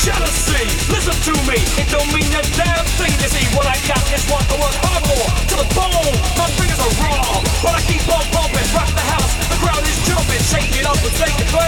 jealousy. Listen to me, it don't mean a damn thing. You see, what I got is what I work hard for. To the bone, my fingers are raw, but I keep on bumping, rock the house. The crowd is jumping, shaking it up and taking